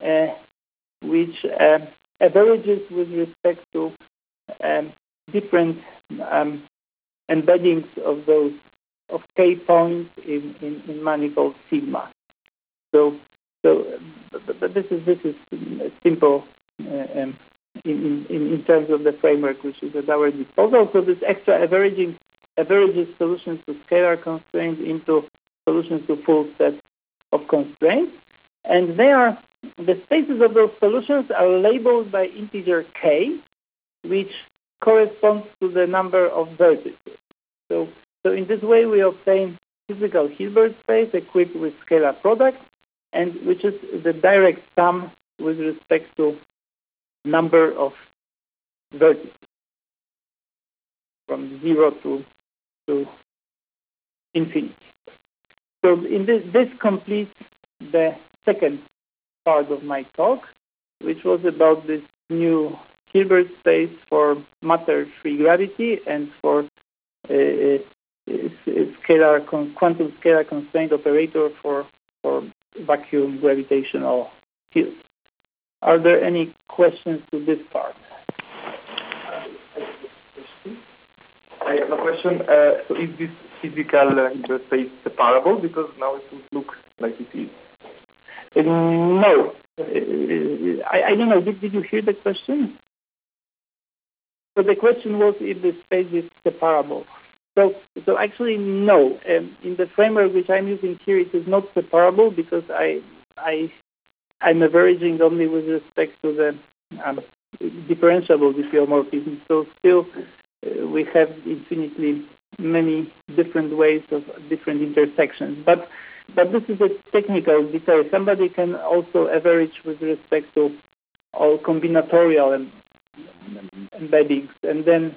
averages with respect to different embeddings of those of k points in manifold sigma. So but this is simple in terms of the framework which is at our disposal. So this extra averaging averages solutions to scalar constraints into solutions to full set of constraints, and the spaces of those solutions are labeled by integer k, which corresponds to the number of vertices. So in this way we obtain physical Hilbert space equipped with scalar product, and which is the direct sum with respect to number of vertices from 0 to infinity. So in this completes the second part of my talk, which was about this new Hilbert space for matter-free gravity and for quantum scalar constraint operator for vacuum gravitational fields. Are there any questions to this part? I have a question. So is this physical Hilbert space separable? Because now it would look like it is. No. I don't know. Did you hear the question? So the question was if the space is separable. So actually, no. In the framework which I'm using here, it is not separable because I'm averaging only with respect to the differentiable diffeomorphism. So still, we have infinitely many different ways of different intersections. But this is a technical detail. Somebody can also average with respect to all combinatorial embeddings, and then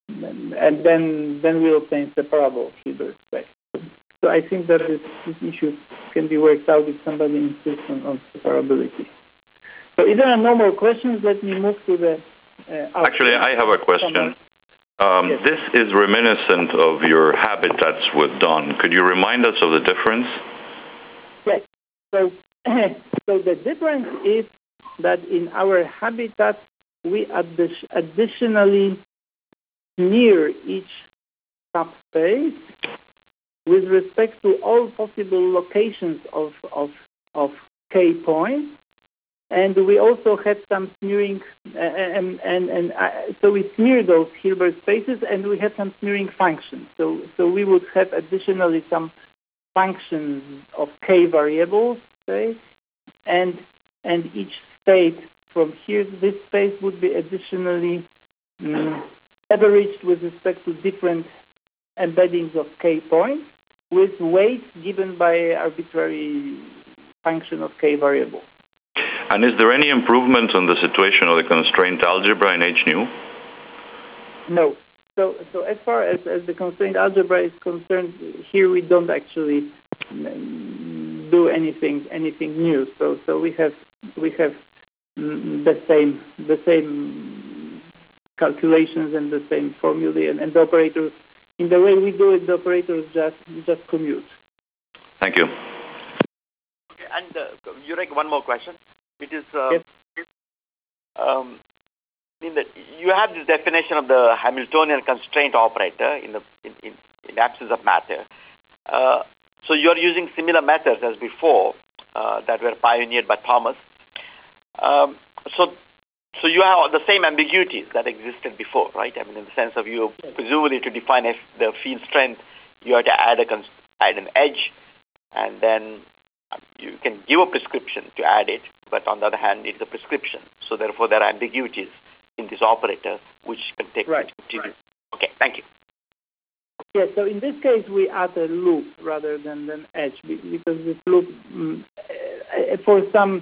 we obtain separable Hilbert space. So I think that this issue can be worked out if somebody insists on separability. So if there are no more questions, let me move to the... Actually, I have a question. Yes. This is reminiscent of your habitats with Don. Could you remind us of the difference? Yes. So the difference is that in our habitat, we additionally smear each subspace with respect to all possible locations of K points, and we also had some smearing, so we smear those Hilbert spaces, and we have some smearing functions. So we would have additionally some functions of K variables, say, and each state from here, this space would be additionally averaged with respect to different embeddings of K points, with weights given by arbitrary function of K variable. And is there any improvement on the situation of the constraint algebra in HNU? No. So as far as the constraint algebra is concerned, here we don't actually do anything new. So we have the same calculations and the same formulae, and the operators, in the way we do it, the operators just commute. Thank you. And Jurek, one more question. It is Yes. You have this definition of the Hamiltonian constraint operator in absence of matter. So you are using similar methods as before that were pioneered by Thomas. So you have the same ambiguities that existed before, right? I mean, in the sense of you presumably to define the field strength, you have to add an edge, and then you can give a prescription to add it, but on the other hand, it's a prescription. So therefore, there are ambiguities in this operator which can take right. Continue. Okay, thank you. Yes, so in this case, we add a loop rather than edge, because this loop, for some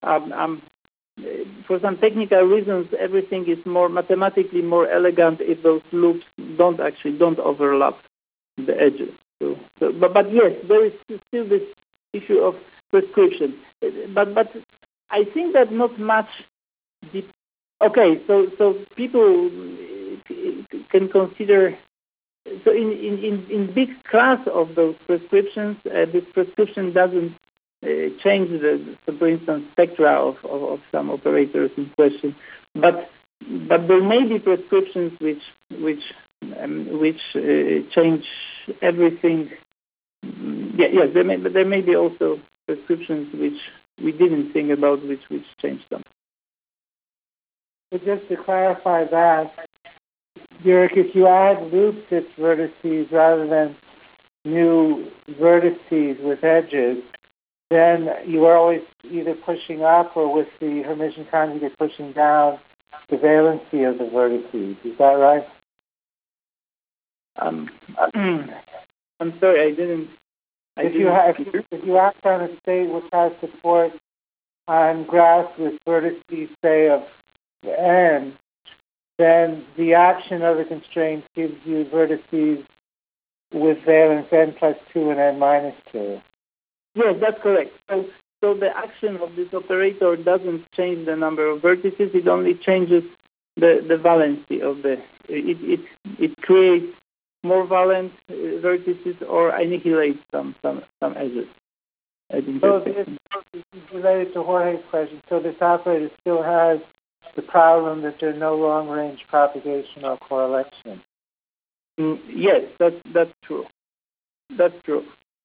technical reasons, everything is more mathematically more elegant if those loops don't overlap the edges. But yes, there is still this issue of prescription. But I think that not much. Okay, so people can consider. So in big class of those prescriptions, this prescription doesn't change so for instance, spectra of some operators in question. But there may be prescriptions which change everything. Yes, there may be also prescriptions which we didn't think about, which changed them. So just to clarify that, Jurek, if you add loops at vertices rather than new vertices with edges, then you are always either pushing up or with the Hermitian conjugate pushing down the valency of the vertices. Is that right? I'm sorry, I didn't. If you act on a state which has support on graphs with vertices, say, of n, then the action of the constraint gives you vertices with valence n plus 2 and n minus 2. Yes, that's correct. So the action of this operator doesn't change the number of vertices. It only changes the valency of the. It creates more valent vertices or annihilates some edges. So this is related to Jorge's question. So this operator still has the problem that there's no long-range propagation or correlation. Yes, that's true. That's true.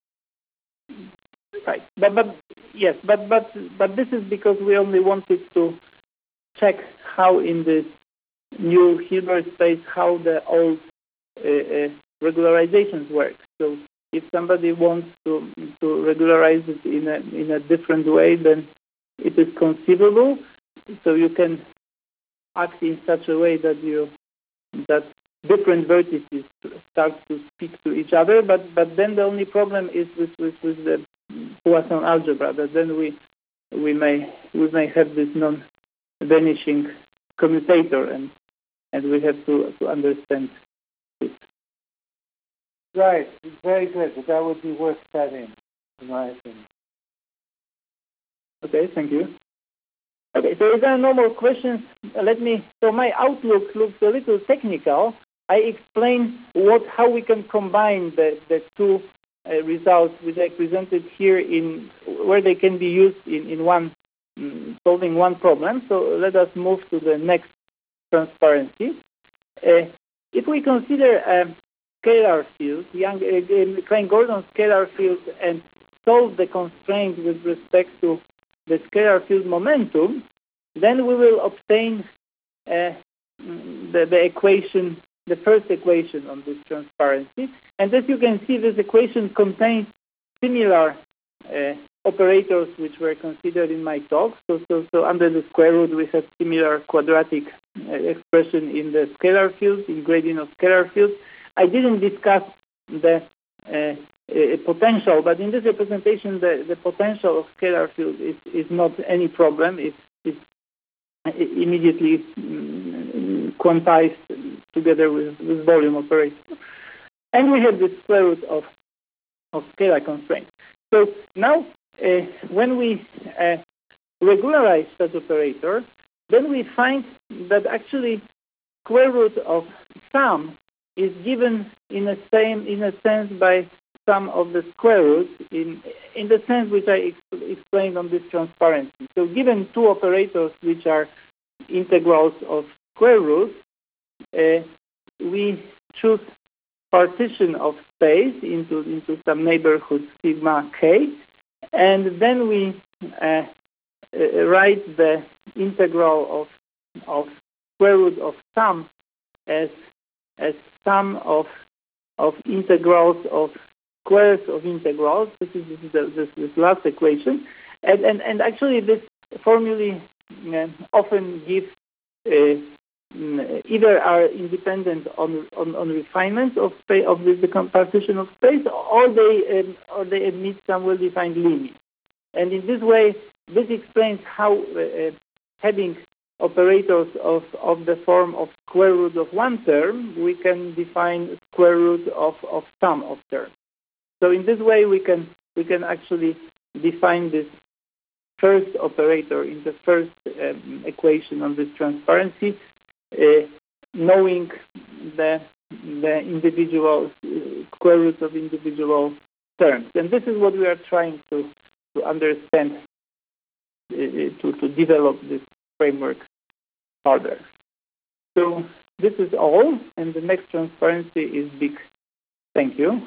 Right, but this is because we only wanted to check how in this new Hilbert space how the old regularizations work. So if somebody wants to regularize it in a different way, then it is conceivable. So you can act in such a way that different vertices start to speak to each other. But then the only problem is with the Poisson algebra, that then we may have this non-vanishing commutator, and we have to understand it. Right, very good, but that would be worth studying, in my opinion. Okay, thank you. Okay, so if there are no more questions, so my outlook looks a little technical. I explain how we can combine the two results which I presented here where they can be used in one solving one problem. So let us move to the next transparency. If we consider a scalar field, Klein-Gordon scalar field, and solve the constraint with respect to the scalar field momentum, then we will obtain the equation, the first equation on this transparency. And as you can see, this equation contains similar operators which were considered in my talk. So under the square root, we have similar quadratic expression in the scalar field, in gradient of scalar field. I didn't discuss the potential, but in this representation, the potential of scalar field is not any problem. It's immediately quantized together with volume operator. And we have the square root of scalar constraint. So now, when we regularize such operator, then we find that actually square root of sum is given in a sense by sum of the square roots in the sense which I explained on this transparency. So given two operators which are integrals of square roots, we choose partition of space into some neighborhood sigma k, and then we write the integral of square root of sum as sum of integrals of squares of integrals. This is this last equation, and actually this formulae often give either are independent on refinement of space of the partition of space, or they admit some well-defined limit. And in this way, this explains how having operators of the form of square root of one term, we can define square root of sum of terms. So in this way, we can actually define this first operator in the first equation on this transparency, knowing the individual square roots of individual terms. And this is what we are trying to understand, to develop this framework further. So this is all, and the next transparency is big. Thank you.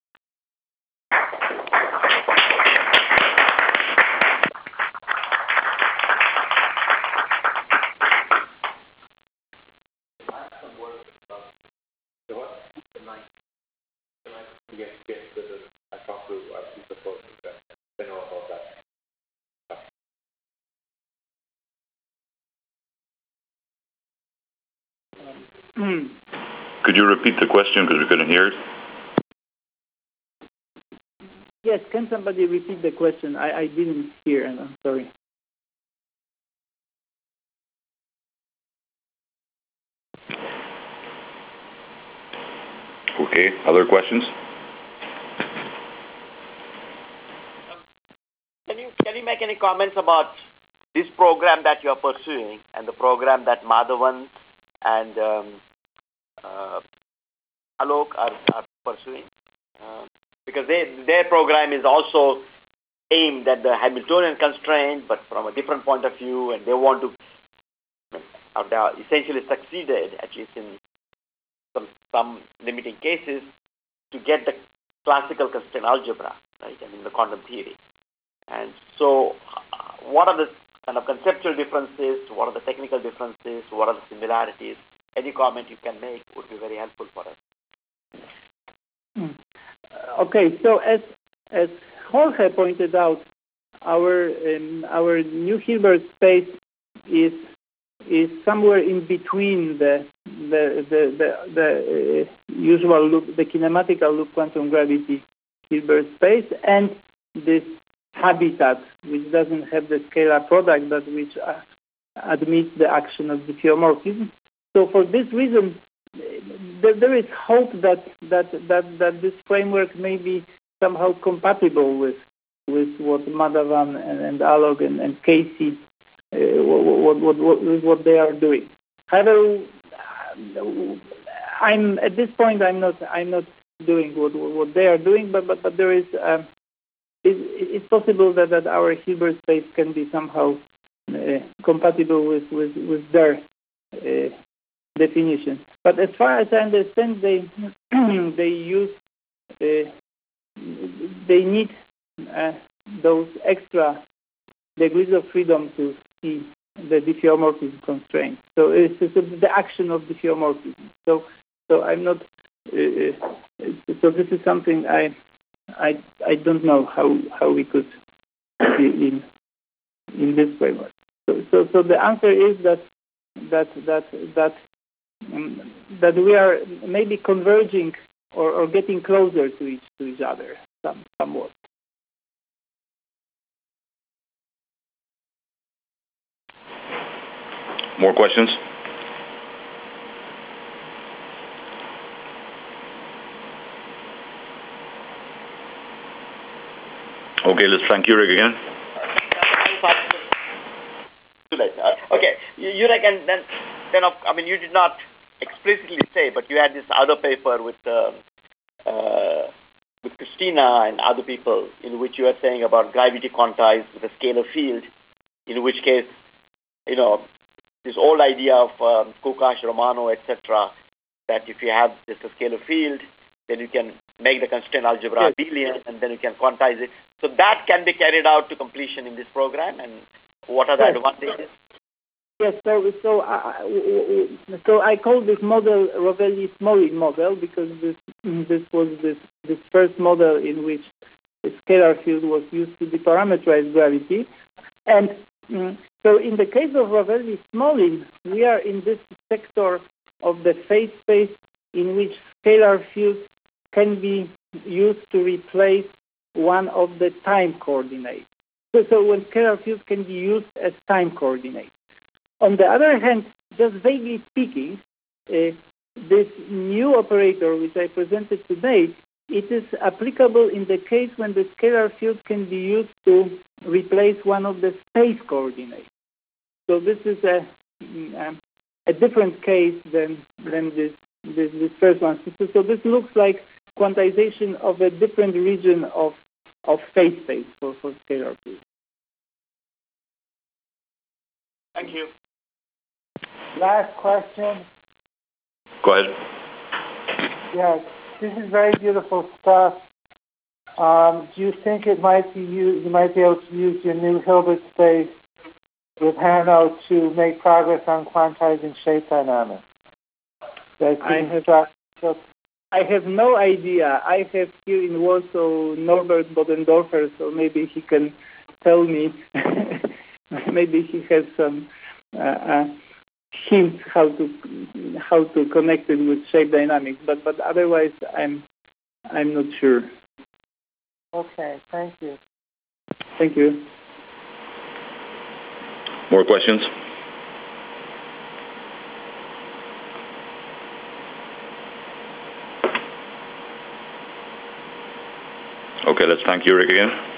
Could you repeat the question because we couldn't hear it? Yes, can somebody repeat the question? I didn't hear, and I'm sorry. Okay, other questions? Can you make any comments about this program that you are pursuing and the program that Madhavan and Alok are pursuing? Because their program is also aimed at the Hamiltonian constraint, but from a different point of view, and they want to, they are essentially succeeded, at least in some limiting cases, to get the classical constraint algebra, right, I mean the quantum theory. And so, what are the kind of conceptual differences? What are the technical differences? What are the similarities? Any comment you can make would be very helpful for us. Okay, so as Jorge pointed out, our new Hilbert space is somewhere in between the usual loop, the kinematical loop quantum gravity Hilbert space, and this habitat, which doesn't have the scalar product, but which admits the action of diffeomorphism. So for this reason, there is hope that this framework may be somehow compatible with what Madhavan and Alok and Casey what they are doing. However, I'm at this point I'm not doing what they are doing, but there is it's possible that our Hilbert space can be somehow compatible with their definition. But as far as I understand, they use they need those extra degrees of freedom to see the diffeomorphism constraint. So it's the action of diffeomorphism. So I'm not. So this is something I don't know how we could see in this framework. So the answer is that we are maybe converging or getting closer to each other somewhat. More questions? Okay, let's thank Jurek again. Too late. Okay, Jurek, and then I mean, you did not explicitly say, but you had this other paper with Christina and other people, in which you are saying about gravity quantized with a scalar field, in which case, you know, this old idea of Kukash, Romano, etc., that if you have just a scalar field, then you can make the constraint algebra abelian, and then you can quantize it. So that can be carried out to completion in this program, and what are the advantages? Yes, so I call this model Rovelli-Smolin model because this was this first model in which a scalar field was used to deparameterize gravity, and so in the case of Rovelli-Smolin, we are in this sector of the phase space in which scalar fields can be used to replace one of the time coordinates. So when scalar fields can be used as time coordinates. On the other hand, just vaguely speaking, this new operator which I presented today, it is applicable in the case when the scalar field can be used to replace one of the space coordinates. So this is a different case than this first one. So this looks like quantization of a different region of phase space for scalar fields. Thank you. Last question. Go ahead. Yes, this is very beautiful stuff. Do you think it might be you might be able to use your new Hilbert space with Hanno to make progress on quantizing shape dynamics? I have no idea. I have here in Warsaw Norbert Bodendorfer, so maybe he can tell me. Maybe he has some hints how to connect it with shape dynamics. But otherwise, I'm not sure. Okay, thank you. Thank you. More questions? Okay, let's thank Jurek again.